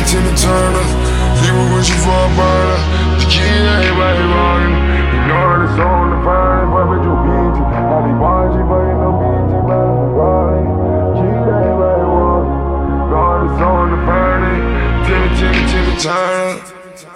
Timmy Turner, he was wishing for a burner. The kid, everybody running. You know that it's on the fire, but with your BT. I be watching, but ain't no BT, but I'm running. Kid, everybody running. Know that it's on the fire. Timmy Turner.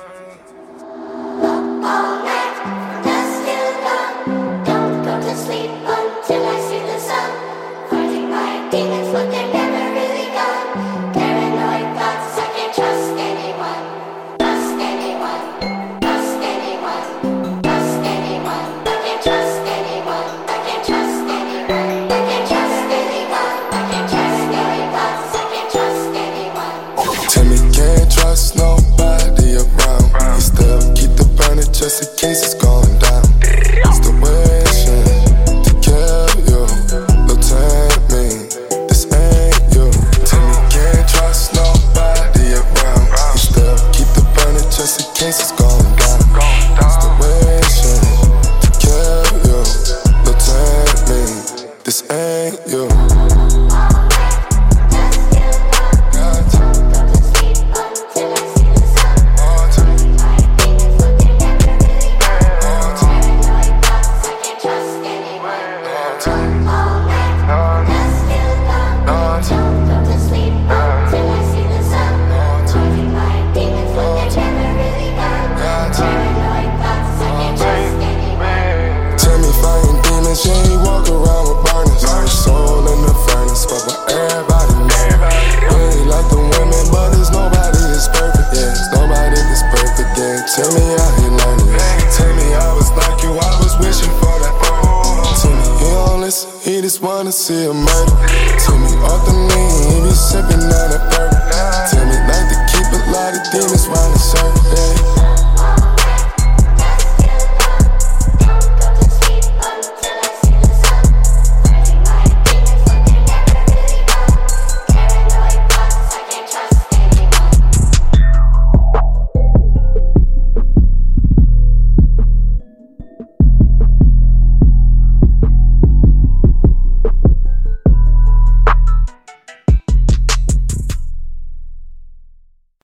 Just in case it's going down. It's the wishing to kill you. Don't tempt me, this ain't you. Tell me can't trust nobody around. You still keep the burner just in case it's going down. It's the wishing to kill you. Don't tempt me, this ain't you. She ain't walk around with burners. Soul in the furnace, but everybody know. We ain't like the women, but there's nobody that's perfect. Yeah, there's nobody that's perfect. Yeah, tell me I ain't learning. Tell me I was like you, I was wishing for that. Tell me he don't listen, he just wanna see a murder. Tell me off the lean, he be sipping on that.